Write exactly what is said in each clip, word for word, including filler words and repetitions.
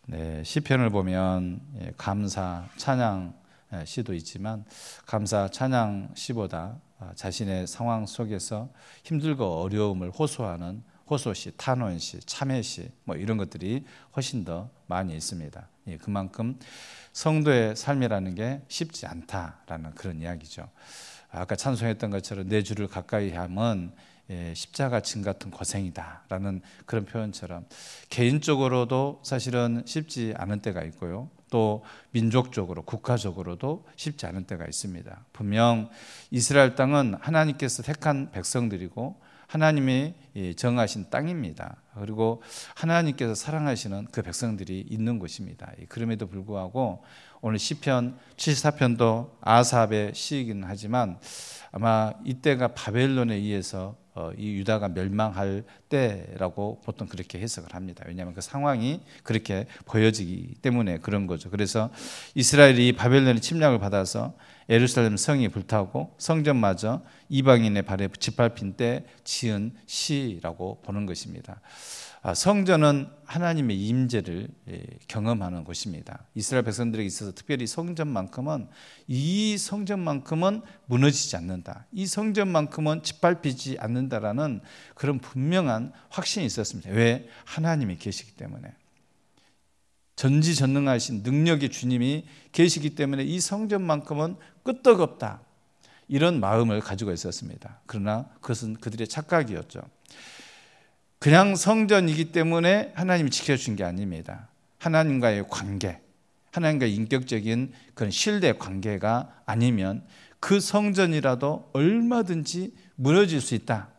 네, 시편을 보면 감사, 찬양 시도 있지만 감사, 찬양 시보다 자신의 상황 속에서 힘들고 어려움을 호소하는 호소시, 탄원시, 참회시 뭐 이런 것들이 훨씬 더 많이 있습니다. 그만큼 성도의 삶이라는 게 쉽지 않다라는 그런 이야기죠. 아까 찬송했던 것처럼 내 주를 가까이 하면 십자가 진 같은 고생이다라는 그런 표현처럼 개인적으로도 사실은 쉽지 않은 때가 있고요. 또 민족적으로, 국가적으로도 쉽지 않은 때가 있습니다. 분명 이스라엘 땅은 하나님께서 택한 백성들이고 하나님이 정하신 땅입니다. 그리고 하나님께서 사랑하시는 그 백성들이 있는 곳입니다. 그럼에도 불구하고 오늘 시편 칠십사 편도 아삽의 시이긴 하지만 아마 이때가 바벨론에 의해서 이 유다가 멸망할 때라고 보통 그렇게 해석을 합니다. 왜냐하면 그 상황이 그렇게 보여지기 때문에 그런 거죠. 그래서 이스라엘이 바벨론의 침략을 받아서 예루살렘 성이 불타고 성전마저 이방인의 발에 짓밟힌 때 지은 시라고 보는 것입니다. 성전은 하나님의 임재를 경험하는 곳입니다. 이스라엘 백성들에게 있어서 특별히 성전만큼은 이 성전만큼은 무너지지 않는다. 이 성전만큼은 짓밟히지 않는다라는 그런 분명한 확신이 있었습니다. 왜? 하나님이 계시기 때문에. 전지전능하신 능력의 주님이 계시기 때문에 이 성전만큼은 끄떡없다. 이런 마음을 가지고 있었습니다. 그러나 그것은 그들의 착각이었죠. 그냥 성전이기 때문에 하나님이 지켜준 게 아닙니다. 하나님과의 관계, 하나님과의 인격적인 그런 신뢰 관계가 아니면 그 성전이라도 얼마든지 무너질 수 있다.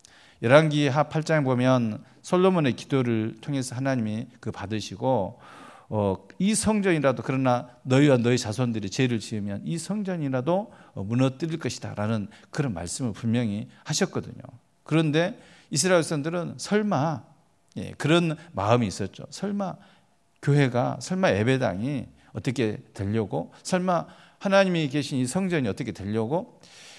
열왕기하 팔 장에 보면 솔로몬의 기도를 통해서 하나님이 그 받으시고 어, 이 성전이라도 그러나 너희와 너희 자손들이 죄를 지으면 이 성전이라도 무너뜨릴 것이다 라는 그런 말씀을 분명히 하셨거든요. 그런데 이스라엘 백성들은 설마 예, 그런 마음이 있었죠. 설마 교회가 설마 예배당이 어떻게 되려고 설마 하나님이 계신 이 성전이 어떻게 되려고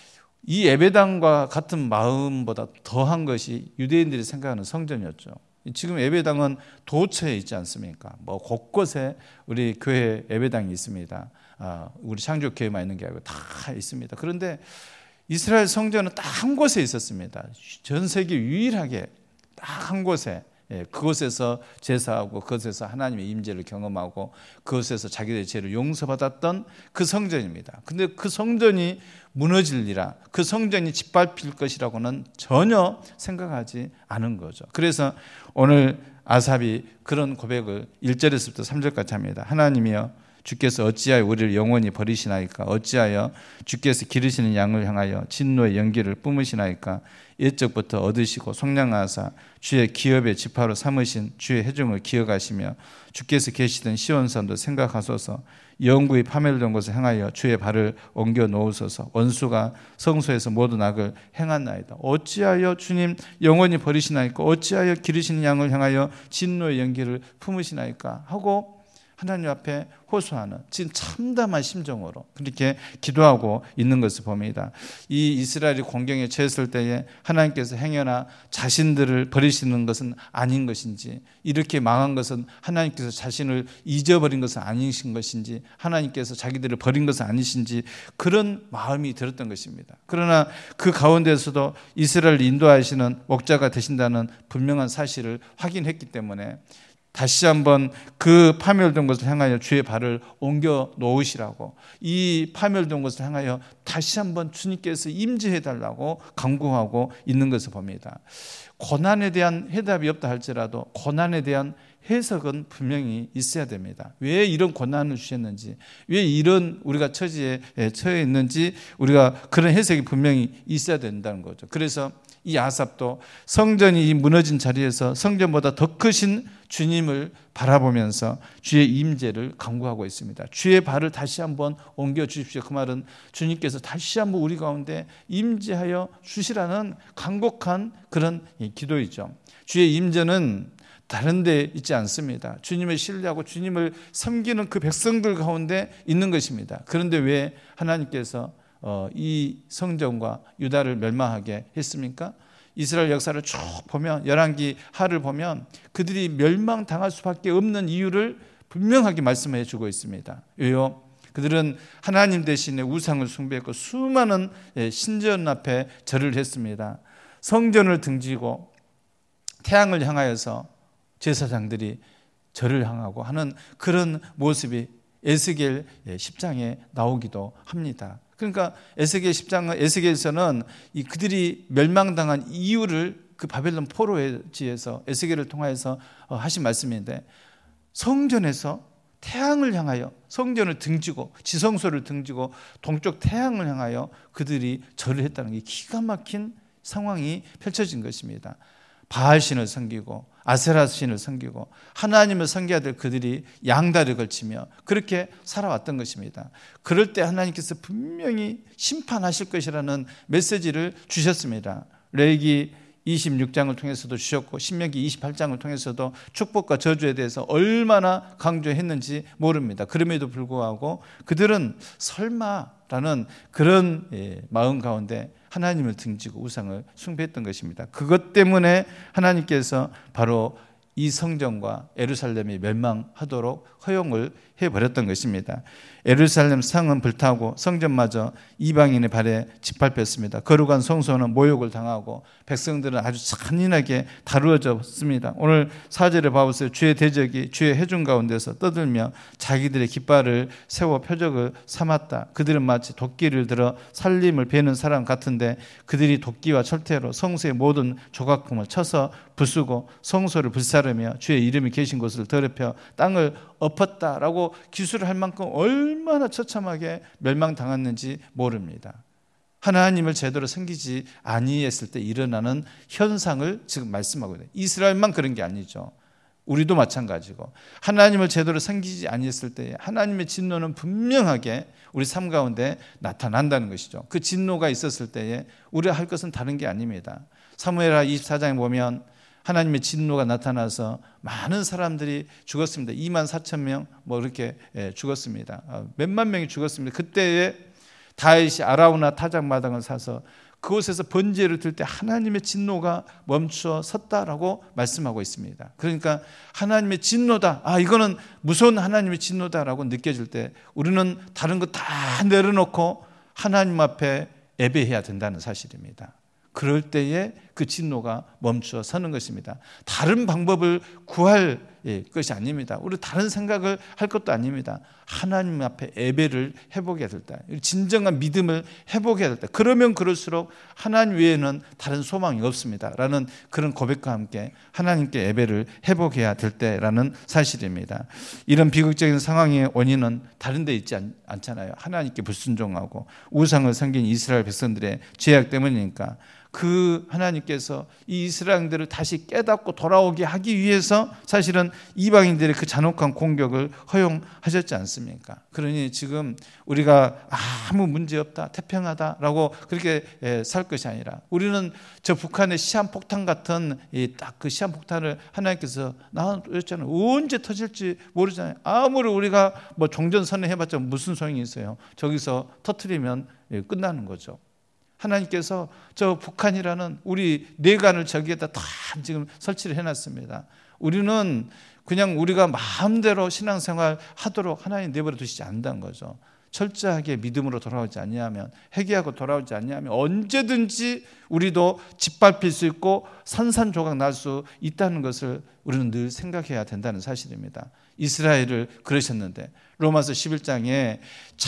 이 예배당과 같은 마음보다 더한 것이 유대인들이 생각하는 성전이었죠. 지금 예배당은 도처에 있지 않습니까? 뭐 곳곳에 우리 교회 예배당이 있습니다. 아, 우리 창조교회만 있는 게 아니고 다 있습니다. 그런데 이스라엘 성전은 딱 한 곳에 있었습니다. 전 세계 유일하게 딱 한 곳에 예, 그곳에서 제사하고 그곳에서 하나님의 임재를 경험하고 그곳에서 자기들의 죄를 용서받았던 그 성전입니다. 근데 그 성전이 무너질리라, 그 성전이 짓밟힐 것이라고는 전혀 생각하지 않은 거죠. 그래서 오늘 아삽이 그런 고백을 일 절에서부터 삼 절까지 합니다. 하나님이여 주께서 어찌하여 우리를 영원히 버리시나이까? 어찌하여 주께서 기르시는 양을 향하여 진노의 연기를 뿜으시나이까? 옛적부터 얻으시고 속량하사 주의 기업의 지파로 삼으신 주의 회중을 기억하시며 주께서 계시던 시온산도 생각하소서. 영구히 파멸된 곳을 향하여 주의 발을 옮겨 놓으소서. 원수가 성소에서 모든 악을 행하나이다. 어찌하여 주님 영원히 버리시나이까? 어찌하여 기르시는 양을 향하여 진노의 연기를 품으시나이까? 하고 하나님 앞에 호소하는 지금 참담한 심정으로 그렇게 기도하고 있는 것을 봅니다. 이 이스라엘이 공경에 처했을 때에 하나님께서 행여나 자신들을 버리시는 것은 아닌 것인지, 이렇게 망한 것은 하나님께서 자신을 잊어버린 것은 아니신 것인지, 하나님께서 자기들을 버린 것은 아니신지 그런 마음이 들었던 것입니다. 그러나 그 가운데서도 이스라엘을 인도하시는 목자가 되신다는 분명한 사실을 확인했기 때문에 다시 한번 그 파멸된 것을 향하여 주의 발을 옮겨 놓으시라고, 이 파멸된 것을 향하여 다시 한번 주님께서 임재해 달라고 간구하고 있는 것을 봅니다. 고난에 대한 해답이 없다 할지라도 고난에 대한 해석은 분명히 있어야 됩니다. 왜 이런 고난을 주셨는지, 왜 이런 우리가 처지에 처해 있는지 우리가 그런 해석이 분명히 있어야 된다는 거죠. 그래서 이 아삽도 성전이 무너진 자리에서 성전보다 더 크신 주님을 바라보면서 주의 임재를 간구하고 있습니다. 주의 발을 다시 한번 옮겨 주십시오. 그 말은 주님께서 다시 한번 우리 가운데 임재하여 주시라는 간곡한 그런 기도이죠. 주의 임재는 다른 데 있지 않습니다. 주님을 신뢰하고 주님을 섬기는 그 백성들 가운데 있는 것입니다. 그런데 왜 하나님께서 어, 이 성전과 유다를 멸망하게 했습니까? 이스라엘 역사를 쭉 보면, 열왕기 하를 보면 그들이 멸망당할 수밖에 없는 이유를 분명하게 말씀해 주고 있습니다. 왜요? 그들은 하나님 대신에 우상을 숭배했고 수많은 신전 앞에 절을 했습니다. 성전을 등지고 태양을 향하여서 제사장들이 절을 향하고 하는 그런 모습이 에스겔 십 장에 나오기도 합니다. 그러니까 에스겔 십 장은 에스겔에서는 이 그들이 멸망당한 이유를 그 바벨론 포로지에서 에스겔을 통하여서 하신 말씀인데, 성전에서 태양을 향하여 성전을 등지고 지성소를 등지고 동쪽 태양을 향하여 그들이 절을 했다는 게 기가 막힌 상황이 펼쳐진 것입니다. 바알신을 섬기고 아세라 신을 섬기고 하나님을 섬겨야 될 그들이 양다리를 걸치며 그렇게 살아왔던 것입니다. 그럴 때 하나님께서 분명히 심판하실 것이라는 메시지를 주셨습니다. 레위기 이십육 장을 통해서도 주셨고 신명기 이십팔 장을 통해서도 축복과 저주에 대해서 얼마나 강조했는지 모릅니다. 그럼에도 불구하고 그들은 설마라는 그런 마음 가운데 하나님을 등지고 우상을 숭배했던 것입니다. 그것 때문에 하나님께서 바로 이 성전과 예루살렘이 멸망하도록 허용을 해버렸던 것입니다. 예루살렘 성은 불타고 성전마저 이방인의 발에 짓밟혔습니다. 거룩한 성소는 모욕을 당하고 백성들은 아주 잔인하게 다루어졌습니다. 오늘 사 절에 봐보세요. 주의 대적이 주의 회중 가운데서 떠들며 자기들의 깃발을 세워 표적을 삼았다. 그들은 마치 도끼를 들어 살림을 베는 사람 같은데 그들이 도끼와 철퇴로 성소의 모든 조각품을 쳐서 부수고 성소를 불사르며 주의 이름이 계신 곳을 더럽혀 땅을 엎었다라고 기술을 할 만큼 얼마나 처참하게 멸망당했는지 모릅니다. 하나님을 제대로 섬기지 아니했을 때 일어나는 현상을 지금 말씀하고 있어요. 이스라엘만 그런 게 아니죠. 우리도 마찬가지고 하나님을 제대로 섬기지 아니했을 때 하나님의 진노는 분명하게 우리 삶 가운데 나타난다는 것이죠. 그 진노가 있었을 때에 우리가 할 것은 다른 게 아닙니다. 사무엘하 이십사 장에 보면 하나님의 진노가 나타나서 많은 사람들이 죽었습니다. 이만 사천 명 뭐 이렇게 죽었습니다. 몇만 명이 죽었습니다. 그때에 다윗이 아라우나 타작마당을 사서 그곳에서 번제를 들 때 하나님의 진노가 멈추어 섰다라고 말씀하고 있습니다. 그러니까 하나님의 진노다. 아, 이거는 무서운 하나님의 진노다라고 느껴질 때 우리는 다른 거 다 내려놓고 하나님 앞에 예배해야 된다는 사실입니다. 그럴 때에 그 진노가 멈추어 서는 것입니다. 다른 방법을 구할 것이 아닙니다. 우리 다른 생각을 할 것도 아닙니다. 하나님 앞에 예배를 회복해야 될 때, 진정한 믿음을 회복해야 될 때, 그러면 그럴수록 하나님 외에는 다른 소망이 없습니다 라는 그런 고백과 함께 하나님께 예배를 회복해야 될 때라는 사실입니다. 이런 비극적인 상황의 원인은 다른 데 있지 않, 않잖아요. 하나님께 불순종하고 우상을 섬긴 이스라엘 백성들의 죄악 때문이니까 그 하나님께서 이 이스라엘들을 다시 깨닫고 돌아오게 하기 위해서 사실은 이방인들의 그 잔혹한 공격을 허용하셨지 않습니까? 그러니 지금 우리가 아무 문제 없다, 태평하다라고 그렇게 살 것이 아니라 우리는 저 북한의 시한폭탄 같은 딱 그 시한폭탄을 하나님께서 나왔잖아요. 언제 터질지 모르잖아요. 아무리 우리가 뭐 종전선언 해봤자 무슨 소용이 있어요. 저기서 터뜨리면 끝나는 거죠. 하나님께서 저 북한이라는 우리 뇌관을 저기에다 다 지금 설치를 해놨습니다. 우리는 그냥 우리가 마음대로 신앙생활 하도록 하나님 내버려 두시지 않는다는 거죠. 철저하게 믿음으로 돌아오지 아니하면, 회개하고 돌아오지 아니하면 언제든지 우리도 짓밟힐 수 있고 산산조각 날 수 있다는 것을 우리는 늘 생각해야 된다는 사실입니다. 이스라엘을 그러셨는데 로마서 십일 장에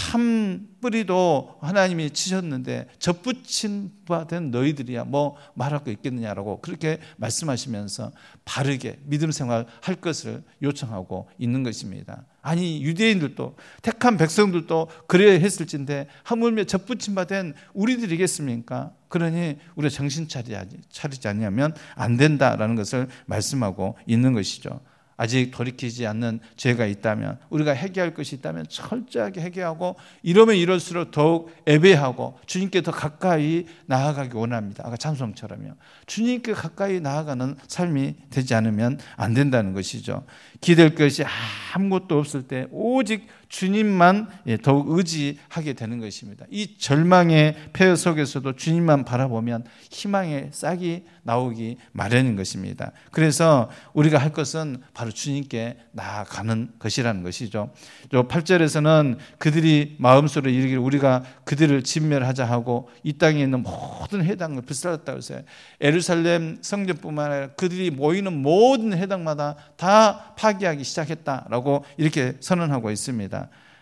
참 뿌리도 하나님이 치셨는데 젖붙인 바 된 너희들이야 뭐 말할 거 있겠느냐라고 그렇게 말씀하시면서 바르게 믿음 생활 할 것을 요청하고 있는 것입니다. 아니 유대인들도 택한 백성들도 그래야 했을진데 하물며 젖붙인 바 된 우리들이겠습니까? 그러니 우리가 정신 차리지 않으면 안 된다라는 것을 말씀하고 있는 것이죠. 아직 돌이키지 않는 죄가 있다면, 우리가 회개할 것이 있다면 철저하게 회개하고 이러면 이럴수록 더욱 예배하고 주님께 더 가까이 나아가기 원합니다. 아까 찬송처럼요. 주님께 가까이 나아가는 삶이 되지 않으면 안 된다는 것이죠. 기댈 것이 아무것도 없을 때 오직 주님만 더욱 의지하게 되는 것입니다. 이 절망의 폐허 속에서도 주님만 바라보면 희망의 싹이 나오기 마련인 것입니다. 그래서 우리가 할 것은 바로 주님께 나아가는 것이라는 것이죠. 팔 절에서는 그들이 마음속으로 이르기를 우리가 그들을 진멸하자 하고 이 땅에 있는 모든 회당을 불살랐다고 했어요. 예루살렘 성전뿐만 아니라 그들이 모이는 모든 회당마다 다 파괴하기 시작했다라고 이렇게 선언하고 있습니다.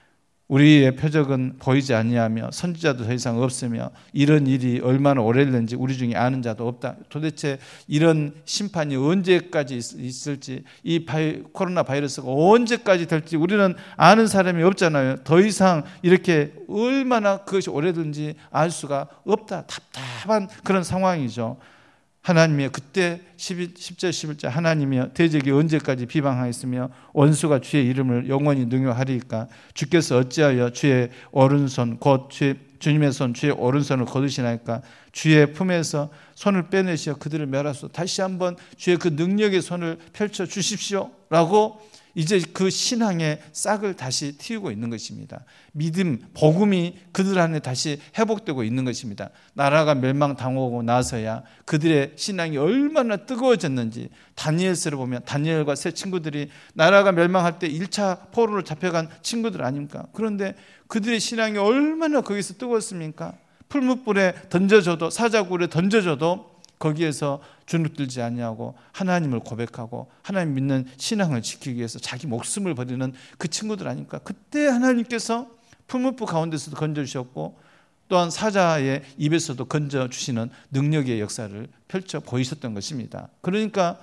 우리의 표적은 보이지 아니하며 선지자도 더 이상 없으며 이런 일이 얼마나 오래됐는지 우리 중에 아는 자도 없다. 도대체 이런 심판이 언제까지 있을지, 이 바이, 코로나 바이러스가 언제까지 될지 우리는 아는 사람이 없잖아요. 더 이상 이렇게 얼마나 그것이 오래된지 알 수가 없다. 답답한 그런 상황이죠. 하나님이여 그때 십 절 십일 절 하나님이여 대적이 언제까지 비방하였으며 원수가 주의 이름을 영원히 능욕하리이까. 주께서 어찌하여 주의 오른손 곧 주의, 주님의 손 주의 오른손을 거두시나이까. 주의 품에서 손을 빼내시어 그들을 멸하소서. 다시 한번 주의 그 능력의 손을 펼쳐 주십시오 라고 이제 그 신앙의 싹을 다시 틔우고 있는 것입니다. 믿음, 복음이 그들 안에 다시 회복되고 있는 것입니다. 나라가 멸망당하고 나서야 그들의 신앙이 얼마나 뜨거워졌는지 다니엘서를 보면 다니엘과 세 친구들이 나라가 멸망할 때 일 차 포로로 잡혀간 친구들 아닙니까? 그런데 그들의 신앙이 얼마나 거기서 뜨거웠습니까? 풀무불에 던져줘도 사자굴에 던져줘도 거기에서 주눅들지 아니하고 하나님을 고백하고 하나님 믿는 신앙을 지키기 위해서 자기 목숨을 버리는 그 친구들 아닙니까? 그때 하나님께서 풀무불 가운데서도 건져주셨고 또한 사자의 입에서도 건져주시는 능력의 역사를 펼쳐 보이셨던 것입니다. 그러니까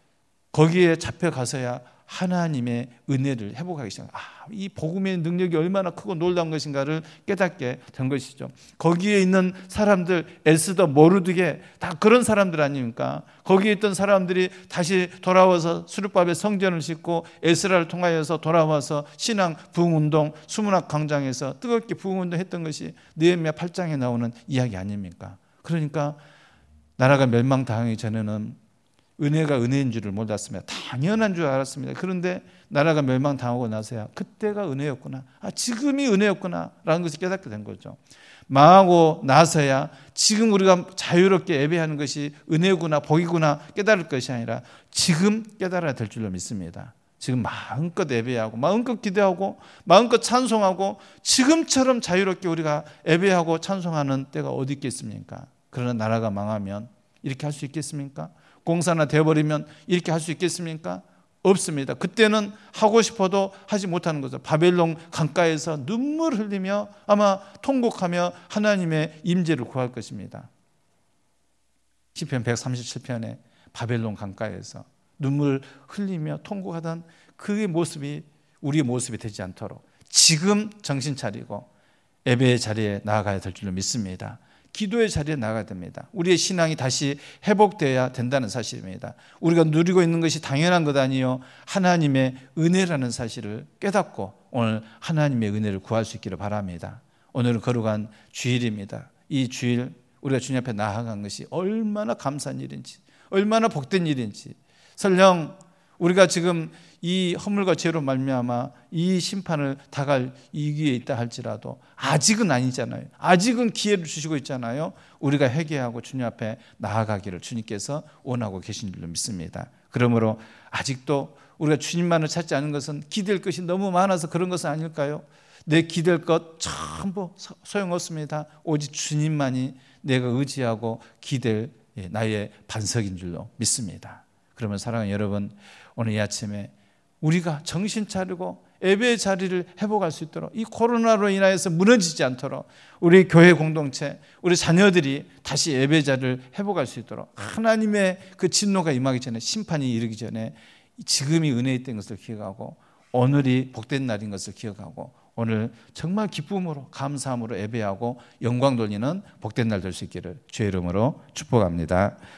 거기에 잡혀가서야 하나님의 은혜를 회복하기 시작합니다. 아, 이 복음의 능력이 얼마나 크고 놀라운 것인가를 깨닫게 된 것이죠. 거기에 있는 사람들, 에스더, 모르드게 다 그런 사람들 아닙니까? 거기에 있던 사람들이 다시 돌아와서 수르바벨 성전을 짓고 에스라를 통하여서 돌아와서 신앙 부흥운동, 수문학 광장에서 뜨겁게 부흥운동했던 것이 느헤미야 팔 장에 나오는 이야기 아닙니까? 그러니까 나라가 멸망당하기 전에는 은혜가 은혜인 줄을 몰랐습니다. 당연한 줄 알았습니다. 그런데 나라가 멸망당하고 나서야 그때가 은혜였구나. 아, 지금이 은혜였구나 라는 것을 깨닫게 된 거죠. 망하고 나서야 지금 우리가 자유롭게 예배하는 것이 은혜구나 복이구나 깨달을 것이 아니라 지금 깨달아야 될 줄로 믿습니다. 지금 마음껏 예배하고 마음껏 기도하고 마음껏 찬송하고 지금처럼 자유롭게 우리가 예배하고 찬송하는 때가 어디 있겠습니까? 그러나 나라가 망하면 이렇게 할 수 있겠습니까? 공사나 되어버리면 이렇게 할 수 있겠습니까? 없습니다. 그때는 하고 싶어도 하지 못하는 거죠. 바벨론 강가에서 눈물 흘리며 아마 통곡하며 하나님의 임재를 구할 것입니다. 시편 백삼십칠 편에 바벨론 강가에서 눈물 흘리며 통곡하던 그의 모습이 우리의 모습이 되지 않도록 지금 정신 차리고 예배의 자리에 나아가야 될 줄로 믿습니다. 기도의 자리에 나가야 됩니다. 우리의 신앙이 다시 회복되어야 된다는 사실입니다. 우리가 누리고 있는 것이 당연한 것 아니요 하나님의 은혜라는 사실을 깨닫고 오늘 하나님의 은혜를 구할 수 있기를 바랍니다. 오늘은 거룩한 주일입니다. 이 주일 우리가 주님 앞에 나아간 것이 얼마나 감사한 일인지 얼마나 복된 일인지 설령 우리가 지금 이 허물과 죄로 말미암아 이 심판을 당할 위기에 있다 할지라도 아직은 아니잖아요. 아직은 기회를 주시고 있잖아요. 우리가 회개하고 주님 앞에 나아가기를 주님께서 원하고 계신 줄로 믿습니다. 그러므로 아직도 우리가 주님만을 찾지 않은 것은 기댈 것이 너무 많아서 그런 것은 아닐까요? 내 기댈 것 전부 소용없습니다. 오직 주님만이 내가 의지하고 기댈 나의 반석인 줄로 믿습니다. 그러면 사랑하는 여러분, 오늘 이 아침에 우리가 정신 차리고 예배의 자리를 회복할 수 있도록 이 코로나로 인하여서 무너지지 않도록 우리 교회 공동체, 우리 자녀들이 다시 예배 자리를 회복할 수 있도록 하나님의 그 진노가 임하기 전에 심판이 이르기 전에 지금이 은혜의 때인 것을 기억하고 오늘이 복된 날인 것을 기억하고 오늘 정말 기쁨으로 감사함으로 예배하고 영광 돌리는 복된 날 될 수 있기를 주의 이름으로 축복합니다.